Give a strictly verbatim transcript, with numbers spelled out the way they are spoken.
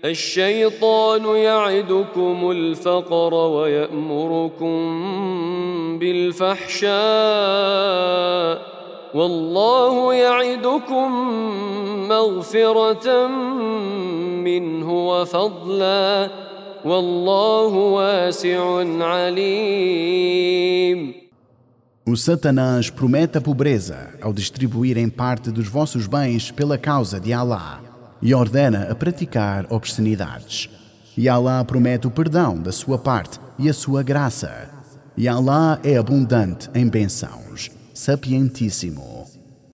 الشيطان يعدكم الفقر ويأمركم بالفحشاء والله يعدكم مغفرة منه وفضلا والله واسع عليم. O Satanás promete a pobreza ao distribuírem parte dos vossos bens pela causa de Allah e ordena a praticar obscenidades. E Allah promete o perdão da sua parte e a sua graça. E Allah é abundante em bênçãos, sapientíssimo.